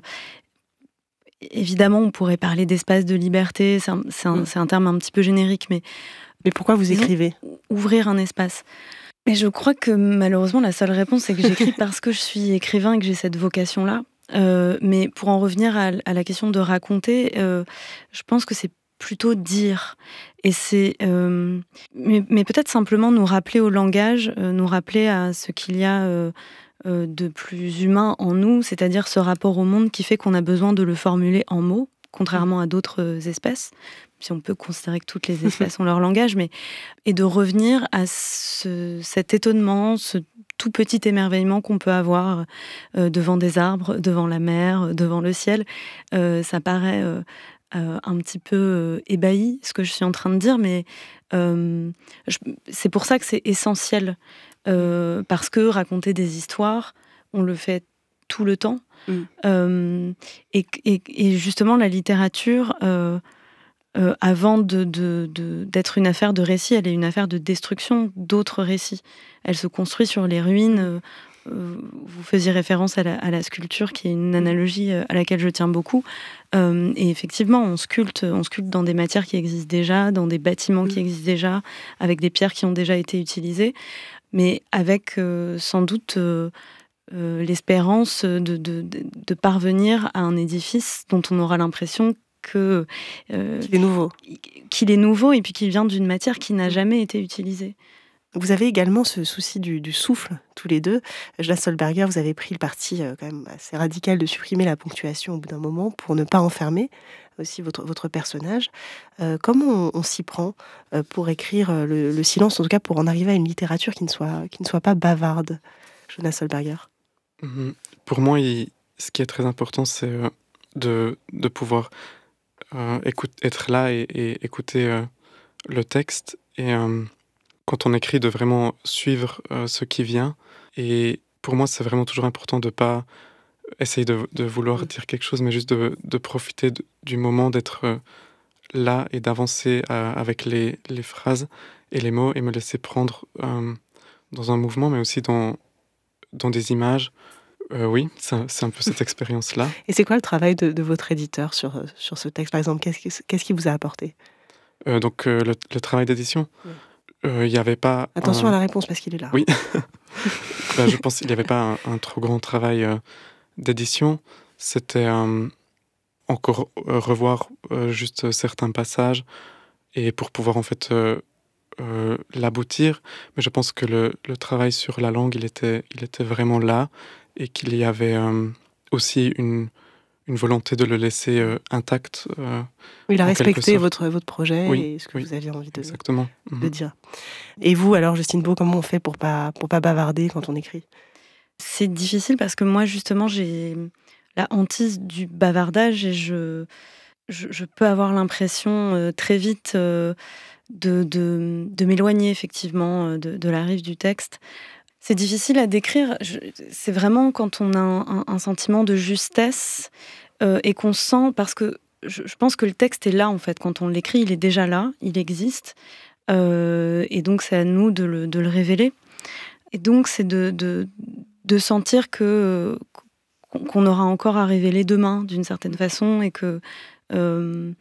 évidemment, on pourrait parler d'espace de liberté. C'est un, c'est un, c'est un terme un petit peu générique, mais mais pourquoi vous écrivez ? Ouvrir un espace. Et je crois que malheureusement, la seule réponse, c'est que j'écris parce que je suis écrivain et que j'ai cette vocation-là. Euh, mais pour en revenir à, à la question de raconter, euh, je pense que c'est plutôt dire. Et c'est, euh, mais, mais peut-être simplement nous rappeler au langage, euh, nous rappeler à ce qu'il y a euh, euh, de plus humain en nous, c'est-à-dire ce rapport au monde qui fait qu'on a besoin de le formuler en mots, contrairement à d'autres espèces, si on peut considérer que toutes les espèces ont leur langage, mais et de revenir à ce, cet étonnement, ce tout petit émerveillement qu'on peut avoir euh, devant des arbres, devant la mer, devant le ciel. Euh, ça paraît... Euh, Euh, un petit peu euh, ébahi, ce que je suis en train de dire, mais Euh, je, c'est pour ça que c'est essentiel, euh, parce que raconter des histoires, on le fait tout le temps. Mmh. Euh, et, et, et justement, la littérature, euh, euh, avant de, de, de, d'être une affaire de récit, elle est une affaire de destruction d'autres récits. Elle se construit sur les ruines. Euh, euh, vous faisiez référence à la, à la sculpture, qui est une analogie à laquelle je tiens beaucoup. Euh, et effectivement, on sculpte, on sculpte dans des matières qui existent déjà, dans des bâtiments mmh. qui existent déjà, avec des pierres qui ont déjà été utilisées, mais avec euh, sans doute... Euh, Euh, l'espérance de, de, de, de parvenir à un édifice dont on aura l'impression que, euh, qu'il est nouveau. Qu'il est nouveau et puis qu'il vient d'une matière qui n'a jamais été utilisée. Vous avez également ce souci du, du souffle, tous les deux. Jonas Solberger, vous avez pris le parti euh, quand même assez radical de supprimer la ponctuation au bout d'un moment pour ne pas enfermer aussi votre, votre personnage. Euh, comment on, on s'y prend euh, pour écrire le, le silence, en tout cas pour en arriver à une littérature qui ne soit, qui ne soit pas bavarde, Jonas Solberger? Pour moi, il, ce qui est très important, c'est euh, de, de pouvoir euh, écoute, être là et, et écouter euh, le texte. Et euh, quand on écrit, de vraiment suivre euh, ce qui vient. Et pour moi, c'est vraiment toujours important de ne pas essayer de, de vouloir dire quelque chose, mais juste de, de profiter de, du moment, d'être euh, là et d'avancer euh, avec les, les phrases et les mots et me laisser prendre euh, dans un mouvement, mais aussi dans, dans des images. Euh, oui, c'est un, c'est un peu cette expérience-là. Et c'est quoi le travail de, de votre éditeur sur, sur ce texte, par exemple? Qu'est-ce qui, qu'est-ce qui vous a apporté? euh, Donc, euh, le, le travail d'édition, il oui. euh, n'y avait pas... Attention un... à la réponse, parce qu'il est là. Oui. ben, je pense qu'il n'y avait pas un, un trop grand travail euh, d'édition. C'était euh, encore euh, revoir euh, juste certains passages et pour pouvoir, en fait... Euh, Euh, l'aboutir, mais je pense que le, le travail sur la langue, il était, il était vraiment là et qu'il y avait euh, aussi une, une volonté de le laisser euh, intact. Euh, oui, il a respecté votre, votre projet oui, et ce que oui, vous aviez envie de, exactement. de Mm-hmm. dire. Et vous, alors, Justine Beau, comment on fait pour pas, pour pas bavarder quand on écrit? C'est difficile parce que moi, justement, j'ai la hantise du bavardage et je, je, je peux avoir l'impression euh, très vite... Euh, De, de, de m'éloigner effectivement de, de la rive du texte. C'est difficile à décrire. Je, c'est vraiment quand on a un, un, un sentiment de justesse euh, et qu'on sent, parce que je, je pense que le texte est là en fait. Quand on l'écrit, il est déjà là, il existe. Euh, et donc c'est à nous de le, de le révéler. Et donc c'est de, de, de sentir que, qu'on aura encore à révéler demain d'une certaine façon et que... Euh,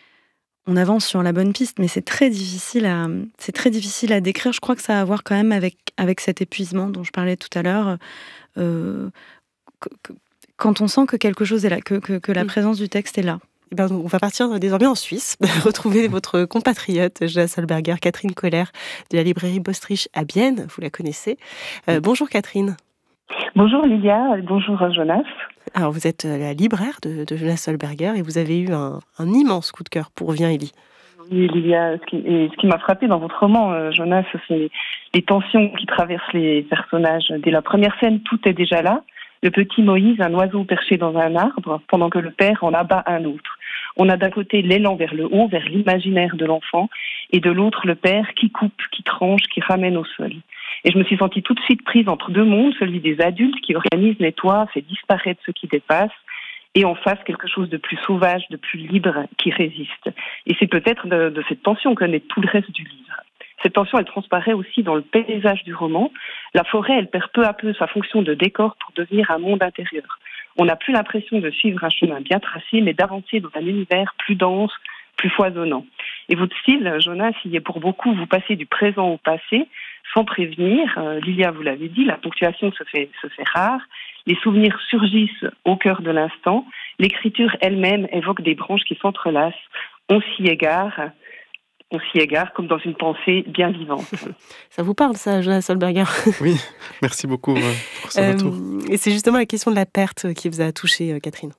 on avance sur la bonne piste, mais c'est très difficile à, c'est très difficile à décrire. Je crois que ça a à voir quand même avec, avec cet épuisement dont je parlais tout à l'heure. Euh, que, que, quand on sent que quelque chose est là, que, que, que la présence du texte est là. Eh ben, on va partir désormais en Suisse, retrouver votre compatriote, Jonas Solberger, Catherine Koller, de la librairie Bostrich à Bienne, vous la connaissez. Euh, bonjour Catherine. Bonjour Lydia, bonjour Jonas. Alors vous êtes la libraire de, de Jonas Solberger et vous avez eu un, un immense coup de cœur pour Viens Élie. Oui Lydia, ce qui, et ce qui m'a frappé dans votre roman, euh, Jonas, c'est les, les tensions qui traversent les personnages. Dès la première scène, tout est déjà là. Le petit Moïse, un oiseau perché dans un arbre, pendant que le père en abat un autre. On a d'un côté l'élan vers le haut, vers l'imaginaire de l'enfant, et de l'autre le père qui coupe, qui tranche, qui ramène au sol. Et je me suis sentie tout de suite prise entre deux mondes, celui des adultes qui organisent, nettoient, fait disparaître ce qui dépasse, et en face quelque chose de plus sauvage, de plus libre, qui résiste. Et c'est peut-être de, de cette tension que naît tout le reste du livre. Cette tension, elle transparaît aussi dans le paysage du roman. La forêt, elle perd peu à peu sa fonction de décor pour devenir un monde intérieur. On n'a plus l'impression de suivre un chemin bien tracé, mais d'avancer dans un univers plus dense, plus foisonnant. Et votre style, Jonas, il est pour beaucoup, vous passez du présent au passé, sans prévenir. Euh, Lilia, vous l'avez dit, la ponctuation se fait, se fait rare. Les souvenirs surgissent au cœur de l'instant. L'écriture elle-même évoque des branches qui s'entrelacent. On s'y égare. On s'y égare comme dans une pensée bien vivante. Ça vous parle, ça, Jonas Solberger? Oui, merci beaucoup euh, pour ce euh, retour. Et c'est justement la question de la perte qui vous a touché, euh, Catherine.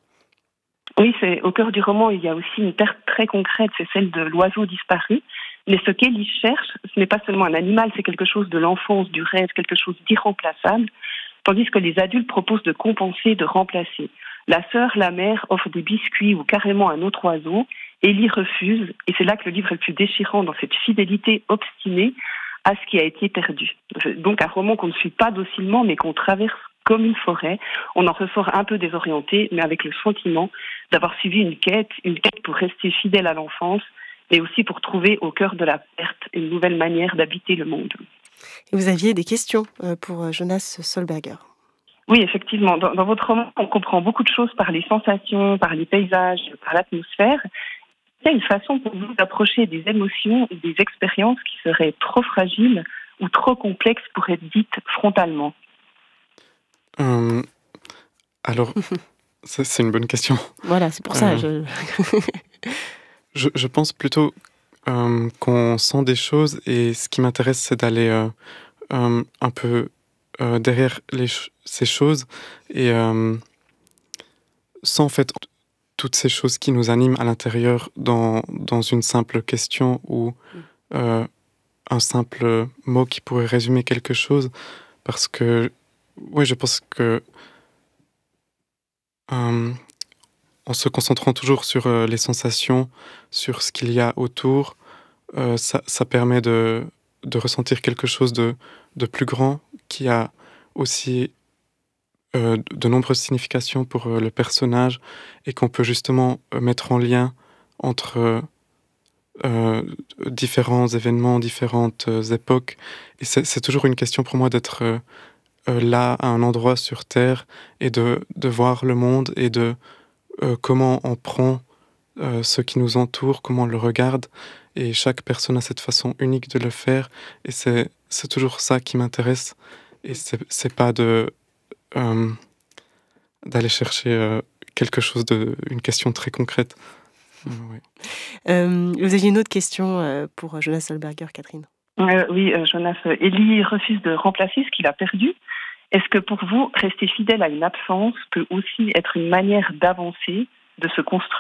Oui, c'est, au cœur du roman, il y a aussi une perte très concrète, c'est celle de l'oiseau disparu. Mais ce qu'Élie cherche, ce n'est pas seulement un animal, c'est quelque chose de l'enfance, du rêve, quelque chose d'irremplaçable, tandis que les adultes proposent de compenser, de remplacer. La sœur, la mère, offre des biscuits ou carrément un autre oiseau, Ellie refuse, et c'est là que le livre est le plus déchirant, dans cette fidélité obstinée à ce qui a été perdu. Donc un roman qu'on ne suit pas docilement, mais qu'on traverse comme une forêt. On en ressort un peu désorienté, mais avec le sentiment d'avoir suivi une quête, une quête pour rester fidèle à l'enfance, mais aussi pour trouver au cœur de la perte une nouvelle manière d'habiter le monde. Et vous aviez des questions pour Jonas Solberger. Oui, effectivement. Dans, dans votre roman, on comprend beaucoup de choses par les sensations, par les paysages, par l'atmosphère. Il y a une façon pour vous d'approcher des émotions ou des expériences qui seraient trop fragiles ou trop complexes pour être dites frontalement. Euh, alors, ça, c'est une bonne question. Voilà, c'est pour ça. Euh, je... je, je pense plutôt euh, qu'on sent des choses et ce qui m'intéresse, c'est d'aller euh, euh, un peu euh, derrière les ch- ces choses et euh, sans en fait toutes ces choses qui nous animent à l'intérieur dans, dans une simple question ou euh, un simple mot qui pourrait résumer quelque chose. Parce que, oui, je pense que euh, en se concentrant toujours sur euh, les sensations, sur ce qu'il y a autour, euh, ça, ça permet de, de ressentir quelque chose de, de plus grand qui a aussi Euh, de nombreuses significations pour euh, le personnage et qu'on peut justement euh, mettre en lien entre euh, euh, différents événements, différentes euh, époques. Et c'est, c'est toujours une question pour moi d'être euh, euh, là, à un endroit sur Terre, et de, de voir le monde et de euh, comment on prend euh, ce qui nous entoure, comment on le regarde. Et chaque personne a cette façon unique de le faire. Et c'est, c'est toujours ça qui m'intéresse. Et c'est, c'est pas de... Euh, d'aller chercher euh, quelque chose de, une question très concrète. Euh, oui. Euh, vous aviez une autre question euh, pour Jonas Solberger, Catherine. Euh, oui, euh, Jonas, Ellie refuse de remplacer ce qu'il a perdu. Est-ce que pour vous, rester fidèle à une absence peut aussi être une manière d'avancer, de se construire ?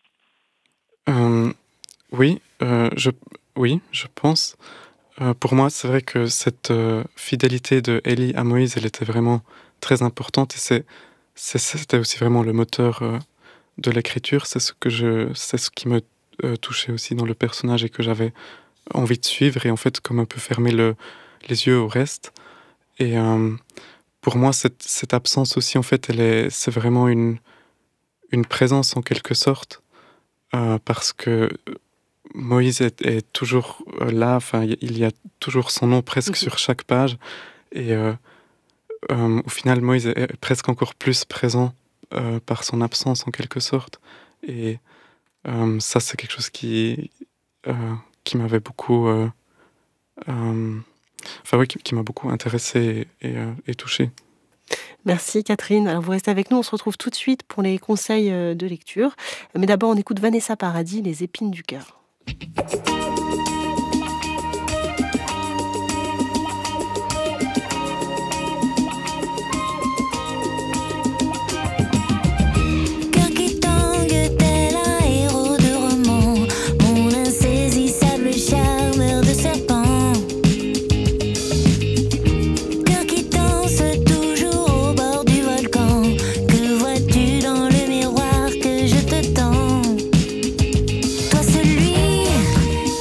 euh, Oui, euh, je, oui, je pense. Euh, pour moi, c'est vrai que cette euh, fidélité de Ellie à Moïse, elle était vraiment très importante et c'est, c'est, c'était aussi vraiment le moteur euh, de l'écriture. C'est ce, que je, c'est ce qui me euh, touchait aussi dans le personnage et que j'avais envie de suivre et en fait comme un peu fermer le, les yeux au reste. Et euh, pour moi, cette, cette absence aussi, en fait, elle est, c'est vraiment une, une présence en quelque sorte euh, parce que Moïse est, est toujours là, enfin, il y a toujours son nom presque mmh. sur chaque page et euh, Euh, au final, Moïse est presque encore plus présent euh, par son absence en quelque sorte. Et euh, ça, c'est quelque chose qui, euh, qui m'avait beaucoup... Euh, euh, enfin oui, qui, qui m'a beaucoup intéressé et, et, euh, et touché. Merci Catherine. Alors vous restez avec nous, on se retrouve tout de suite pour les conseils de lecture. Mais d'abord, on écoute Vanessa Paradis, Les épines du cœur. Toi celui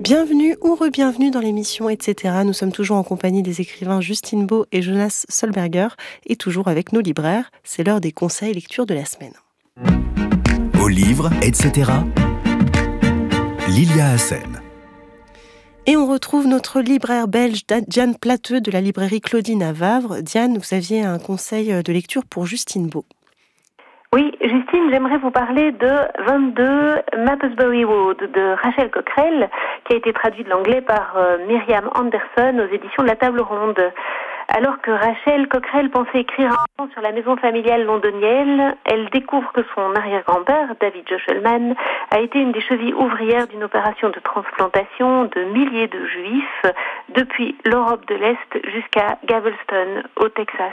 Bienvenue ou re-bienvenue dans l'émission et cetera. Nous sommes toujours en compagnie des écrivains Justine Beau et Jonas Solberger et toujours avec nos libraires. C'est l'heure des conseils lecture de la semaine. Au livre, et cetera. Lilia Hassen. Et on retrouve notre libraire belge Diane Plateux de la librairie Claudine à Vavre. Diane, vous aviez un conseil de lecture pour Justine Beau. Oui, Justine, j'aimerais vous parler de vingt-deux Mappesbury Road de Rachel Cockerell, qui a été traduit de l'anglais par euh, Myriam Anderson aux éditions de la Table Ronde. Alors que Rachel Cockerell pensait écrire un roman sur la maison familiale londonienne, elle découvre que son arrière-grand-père, David Joshelman, a été une des chevilles ouvrières d'une opération de transplantation de milliers de juifs depuis l'Europe de l'Est jusqu'à Galveston, au Texas.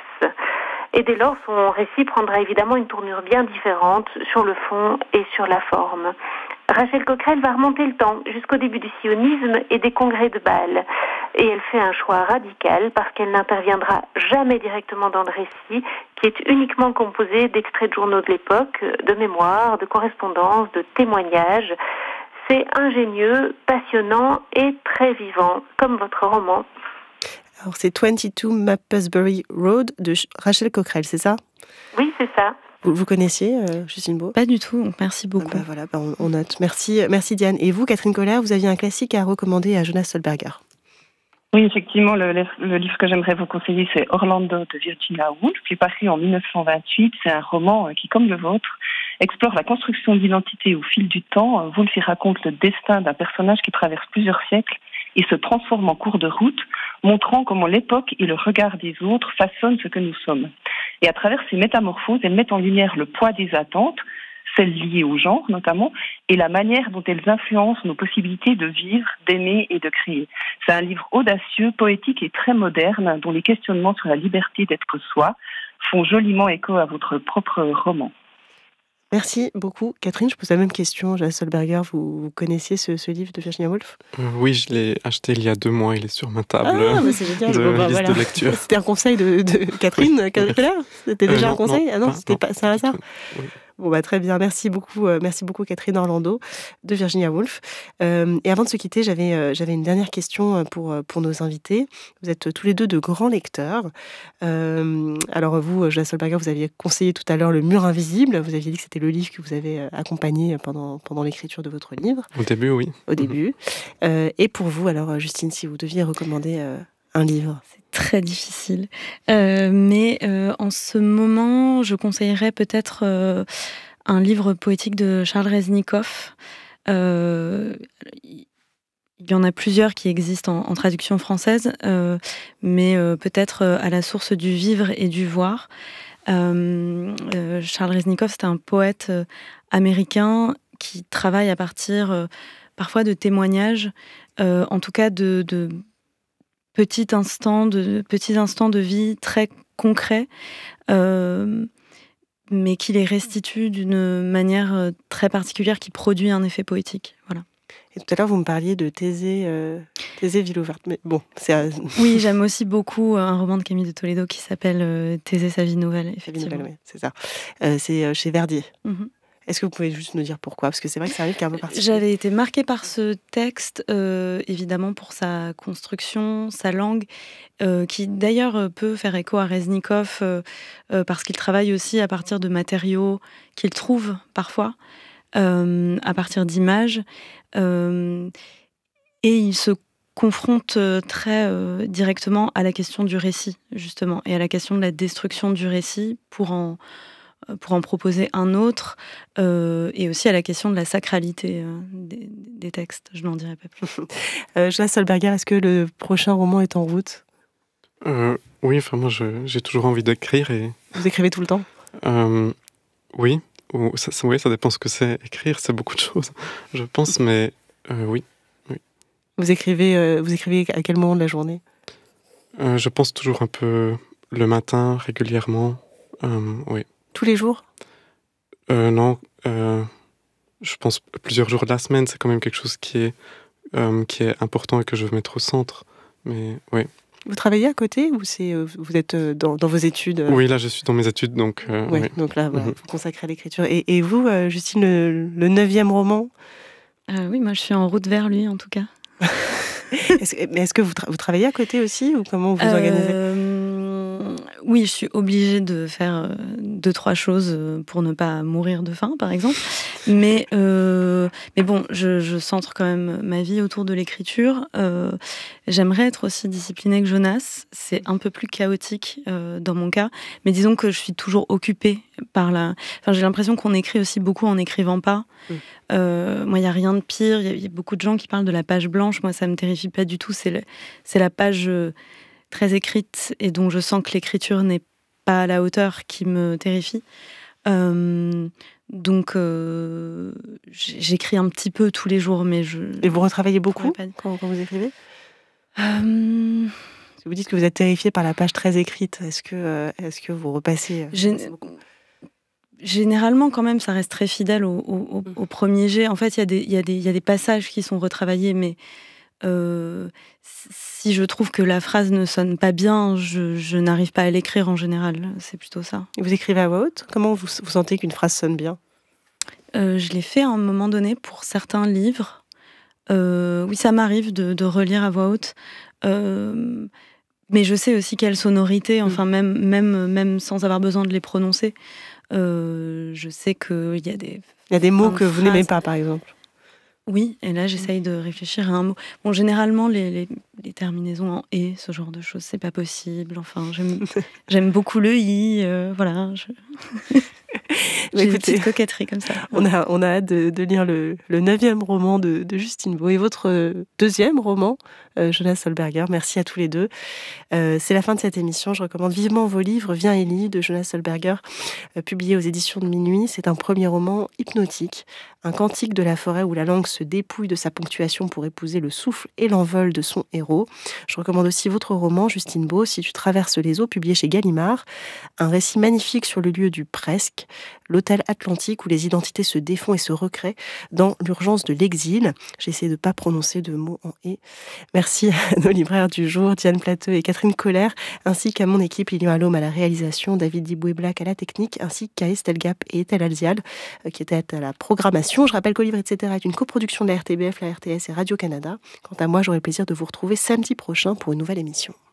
Et dès lors, son récit prendra évidemment une tournure bien différente sur le fond et sur la forme. Rachel Cockerell va remonter le temps jusqu'au début du sionisme et des congrès de Bâle. Et elle fait un choix radical parce qu'elle n'interviendra jamais directement dans le récit, qui est uniquement composé d'extraits de journaux de l'époque, de mémoires, de correspondances, de témoignages. C'est ingénieux, passionnant et très vivant, comme votre roman. Alors c'est vingt-deux Mappesbury Road de Rachel Cockerell, c'est ça ? Oui, c'est ça. Vous, vous connaissiez, euh, Justine Beau ? Pas du tout, donc merci beaucoup. Ah bah voilà, bah on, on note. Merci, merci Diane. Et vous, Catherine Colère, vous aviez un classique à recommander à Jonas Solberger. Oui, effectivement, le, le livre que j'aimerais vous conseiller, c'est Orlando de Virginia Woolf, qui est paru en dix-neuf cent vingt-huit. C'est un roman qui, comme le vôtre, explore la construction d'identité au fil du temps. Woolf y raconte le destin d'un personnage qui traverse plusieurs siècles et se transforme en cours de route, montrant comment l'époque et le regard des autres façonnent ce que nous sommes. Et à travers ces métamorphoses, elles mettent en lumière le poids des attentes, celles liées au genre notamment, et la manière dont elles influencent nos possibilités de vivre, d'aimer et de créer. C'est un livre audacieux, poétique et très moderne, dont les questionnements sur la liberté d'être soi font joliment écho à votre propre roman. Merci beaucoup. Catherine, je pose la même question. Jonas Solberger, vous, vous connaissiez ce, ce livre de Virginia Woolf ? euh, Oui, je l'ai acheté il y a deux mois. Il est sur ma table ah, bah c'est génial. de Bon, bah, liste voilà. de lecture. C'était un conseil de, de Catherine Colère ? C'était déjà euh, non, un conseil non, Ah non, pas, c'était non, pas, c'est un hasard oui. Bon, bah, très bien. Merci beaucoup, euh, merci beaucoup Catherine Orlando de Virginia Woolf. Euh, et avant de se quitter, j'avais, euh, j'avais une dernière question pour, pour nos invités. Vous êtes tous les deux de grands lecteurs. Euh, alors vous, Jonas Solberger, vous aviez conseillé tout à l'heure Le Mur Invisible. Vous aviez dit que c'était le livre que vous avez accompagné pendant, pendant l'écriture de votre livre. Au début, oui. Au début. Mm-hmm. Euh, et pour vous, alors Justine, si vous deviez recommander euh, un livre ? C'est très difficile. Euh, mais euh, en ce moment, je conseillerais peut-être euh, un livre poétique de Charles Reznikoff. Euh, il y en a plusieurs qui existent en, en traduction française, euh, mais euh, peut-être à la source du vivre et du voir. Euh, euh, Charles Reznikoff, c'est un poète euh, américain qui travaille à partir euh, parfois de témoignages, euh, en tout cas de, de petits instants de petits instants de vie très concrets, euh, mais qui les restitue d'une manière très particulière qui produit un effet poétique. Voilà. Et tout à l'heure, vous me parliez de Thésée, euh, Thésée Ville ouverte. Mais bon, c'est un... Oui, j'aime aussi beaucoup un roman de Camille de Toledo qui s'appelle euh, Thésée, sa vie nouvelle. Effectivement. Vie nouvelle, oui, c'est ça. Euh, c'est euh, chez Verdier. Mm-hmm. Est-ce que vous pouvez juste nous dire pourquoi ? Parce que c'est vrai que c'est un livre qui est un peu particulier. J'avais été marquée par ce texte, euh, évidemment pour sa construction, sa langue, euh, qui d'ailleurs peut faire écho à Reznikoff, euh, euh, parce qu'il travaille aussi à partir de matériaux qu'il trouve parfois, euh, à partir d'images. Euh, et il se confronte très euh, directement à la question du récit, justement, et à la question de la destruction du récit pour en... pour en proposer un autre, euh, et aussi à la question de la sacralité euh, des, des textes. Je n'en dirai pas plus. euh, Jonas Solberger, est-ce que le prochain roman est en route ? euh, Oui, enfin moi je, j'ai toujours envie d'écrire. Et... Vous écrivez tout le temps ? euh, Oui, ou, ça, ça, oui, ça dépend ce que c'est. Écrire, c'est beaucoup de choses, je pense, mais euh, oui, oui. Vous écrivez, euh, vous écrivez à quel moment de la journée ? euh, Je pense toujours un peu le matin, régulièrement, euh, oui. Tous les jours ? euh, Non, euh, je pense plusieurs jours de la semaine, c'est quand même quelque chose qui est, euh, qui est important et que je veux mettre au centre. Mais oui. Vous travaillez à côté ou c'est, euh, vous êtes dans, dans vos études euh... Oui, là je suis dans mes études, donc... Euh, ouais, oui, donc là, voilà, mm-hmm. vous consacrez à l'écriture. Et, et vous, euh, Justine, le, le neuvième roman ? euh, Oui, moi je suis en route vers lui en tout cas. est-ce, mais est-ce que vous, tra- vous travaillez à côté aussi ou comment vous vous organisez ? euh, Oui, je suis obligée de faire euh, deux, trois choses pour ne pas mourir de faim, par exemple. Mais, euh, mais bon, je, je centre quand même ma vie autour de l'écriture. Euh, j'aimerais être aussi disciplinée que Jonas. C'est un peu plus chaotique euh, dans mon cas. Mais disons que je suis toujours occupée par la... Enfin, j'ai l'impression qu'on écrit aussi beaucoup en n'écrivant pas. Mmh. Euh, moi, il n'y a rien de pire. Il y, y a beaucoup de gens qui parlent de la page blanche. Moi, ça ne me terrifie pas du tout. C'est, le, c'est la page euh, très écrite et dont je sens que l'écriture n'est pas à la hauteur qui me terrifie. Euh, donc, euh, j'écris un petit peu tous les jours, mais je... Et vous retravaillez beaucoup quand, quand vous écrivez ? euh... Vous dites que vous êtes terrifiée par la page très écrite. Est-ce que, euh, est-ce que vous repassez Gén... Généralement, quand même, ça reste très fidèle au, au, au, au premier jet. En fait, il y a des, il y a des, il y a des passages qui sont retravaillés, mais euh, si je trouve que la phrase ne sonne pas bien, je, je n'arrive pas à l'écrire en général. C'est plutôt ça. Et vous écrivez à voix haute ? Comment vous, vous sentez qu'une phrase sonne bien ? euh, Je l'ai fait à un moment donné pour certains livres. Euh, oui, ça m'arrive de, de relire à voix haute. Euh, mais je sais aussi quelle sonorité, enfin, même, même, même sans avoir besoin de les prononcer. Euh, je sais qu'il y a des... Il y a des mots que vous n'aimez pas, par exemple. Oui, et là, j'essaye de réfléchir à un mot. Bon, généralement, les, les, les terminaisons en « et », ce genre de choses, c'est pas possible. Enfin, j'aime, j'aime beaucoup le « i euh, », voilà. Je... J'ai une petite coquetterie comme ça. On a, on a hâte de, de lire le, le neuvième roman de, de Justine Beau et votre deuxième roman, euh, Jonas Solberger. Merci à tous les deux. Euh, c'est la fin de cette émission. Je recommande vivement vos livres. Viens Ellie de Jonas Solberger, euh, publié aux éditions de Minuit. C'est un premier roman hypnotique, un cantique de la forêt où la langue se dépouille de sa ponctuation pour épouser le souffle et l'envol de son héros. Je recommande aussi votre roman, Justine Beau, Si tu traverses les eaux, publié chez Gallimard. Un récit magnifique sur le lieu du presque, l'hôtel Atlantique où les identités se défont et se recréent dans l'urgence de l'exil. J'ai essayé de ne pas prononcer de mots en « et ». Merci à nos libraires du jour, Diane Plateux et Catherine Colère, ainsi qu'à mon équipe, Lilian Allôme à la réalisation, David Diboué-Black à la technique, ainsi qu'à Estelle Gap et Ethel Alzial, qui étaient à la programmation. Je rappelle qu'Au Livre, et cetera est une coproduction de la R T B F, la R T S et Radio-Canada. Quant à moi, j'aurai le plaisir de vous retrouver samedi prochain pour une nouvelle émission.